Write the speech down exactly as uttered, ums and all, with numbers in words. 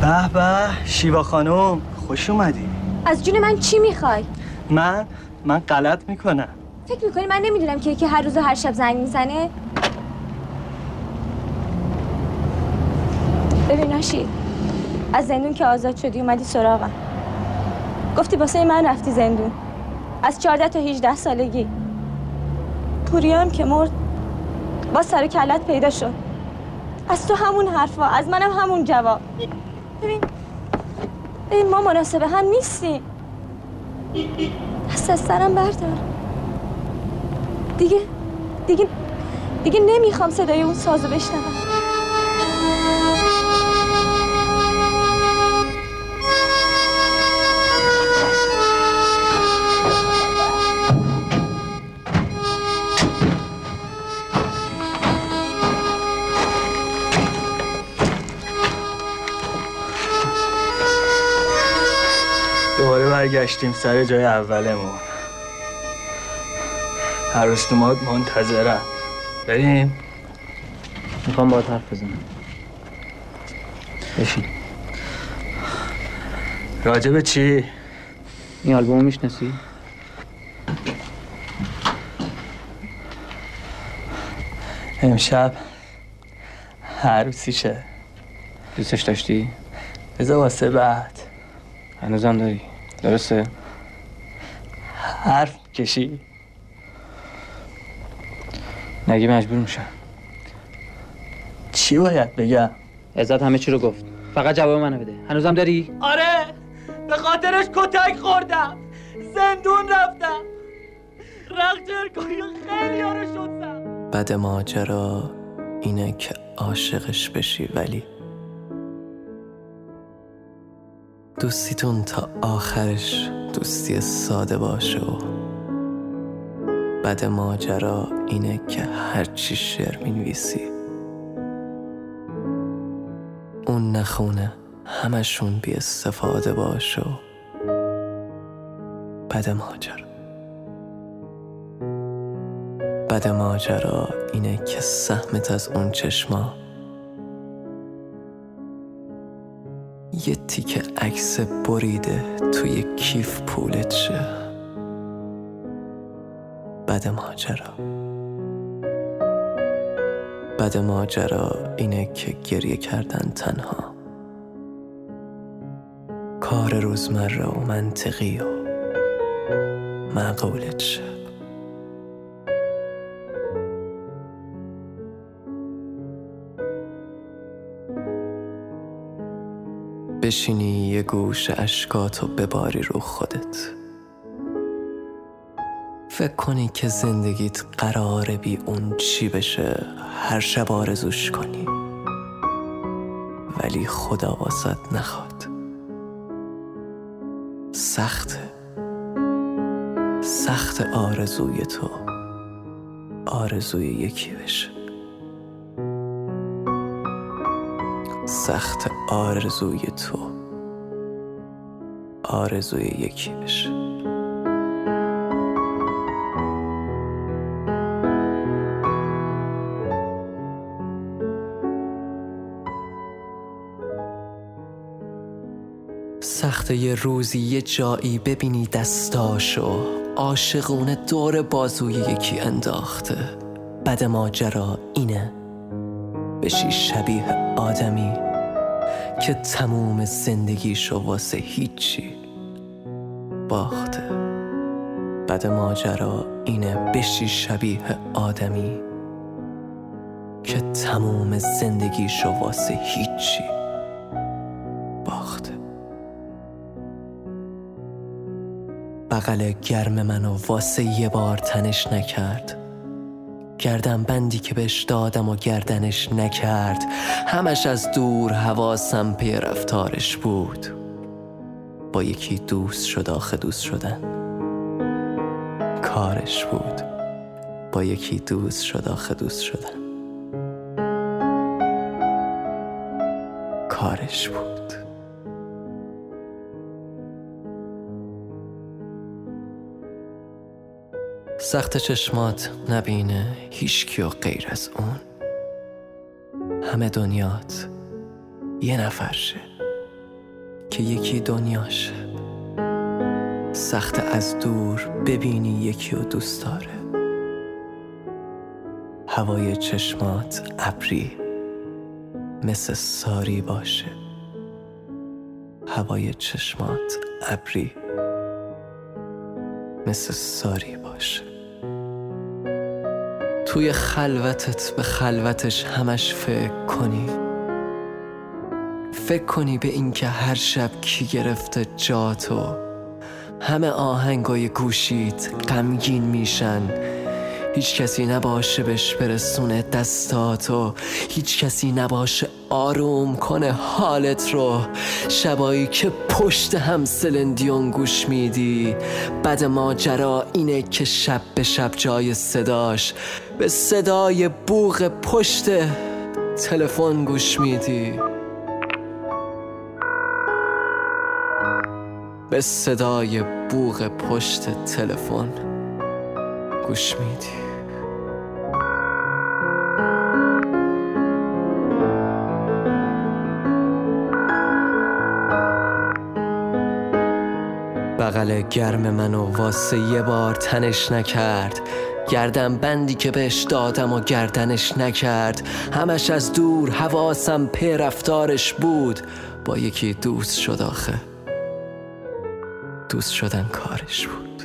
به به شیوا خانم، خوش اومدی. از جون من چی میخوای؟ من من غلط میکنم. فکر میکنی من نمیدونم که یکی هر روز و هر شب زنگ میزنه؟ ببین ناشی، از زندون که آزاد شدی اومدی سراغم، گفتی واسه من رفتی زندون از چهارده تا هجده سالگی. پوریا هم که مرد با سر و کلت پیدا شد. از تو همون حرفا، از منم همون جواب. ببین ببین ما مناسب هم نیستیم. دست از سرم بردار. دیگه دیگه دیگه نمیخوام صدای اون سازو بشنوم. دوباره برگشتیم سر جای اولمون. عروس‌داماد منتظرم. بریم. میخوام باهات حرف بزنم. بشین. راجع به چی؟ این آلبومو میشناسی؟ امشب عروسیشه. دوستش داشتی؟ بذار واسه بعد. هنوزم داری؟ درسته؟ حرف کشی؟ نگی مجبور میشم. چی باید بگم؟ عزت همه چی رو گفت. فقط جواب منو بده. هنوزم داری؟ آره، به خاطرش کتک خوردم، زندون رفتم، رقچرکاری خیلی ها رو شدم. بد ماجرا اینه که عاشقش بشی، ولی دوستیتون تا آخرش دوستی ساده باشه. و بد ماجرا اینه که هرچی شعر می‌نویسی اون نخونه، همشون بی استفاده باشه. و بد ماجرا بد ماجرا اینه که سهمت از اون چشما یه تیکه عکس بریده توی کیف پولت شه. بد ماجرا بد ماجرا اینه که گریه کردن تنها کار روزمره و منطقی و معقولت شه. بشینی یه گوش اشکاتو بباری رو خودت، فکر کنی که زندگیت قراره بی اون چی بشه، هر شب آرزوش کنی ولی خدا واسط نخواد. سخته سخت آرزوی تو آرزوی یکی بشه. سخت آرزوی تو آرزوی یکی بشه. سخت یه روزی یه جایی ببینی دستاشو عاشقونه دور بازوی یکی انداخته. بد ماجرا اینه بشی شبیه آدمی که تموم زندگیشو واسه هیچی باخته. بد ماجرا اینه بشی شبیه آدمی که تموم زندگیشو واسه هیچی باخته. بغل گرم منو واسه یه بار تنش نکرد، گردن بندی که بهش دادم و گردنش نکرد. همش از دور حواسم پی رفتارش بود، با یکی دوست شد. آخه دوست شدن کارش بود. با یکی دوست شد. آخه دوست شدن کارش بود. سخت چشمات نبینه هیچکی و غیر از اون، همه دنیات یه نفرشه که یکی دنیاشه، سخت از دور ببینی یکی رو دوست داره. هوای چشمات ابری مثل ساری باشه، هوای چشمات ابری مثل ساری باشه. توی خلوتت به خلوتش همش فکر کنی، فکر کنی به این که هر شب کی گرفته جاتو. همه آهنگای گوشیت غمگین میشن، هیچ کسی نباشه بهش برسونه دستاتو، هیچ کسی نباشه آروم کنه حالت رو. شبایی که پشت هم سلندیون گوش میدی، بعد ماجرا اینه که شب به شب جای صداش به صدای بوق پشت تلفن گوش میدی، به صدای بوق پشت تلفن گوش میدی. بغل گرم منو واسه یه بار تنش نکرد، گردن بندی که بهش دادم و گردنش نکرد. همش از دور حواسم پی رفتارش بود، با یکی دوست شد آخه، دوست شدن کارش بود.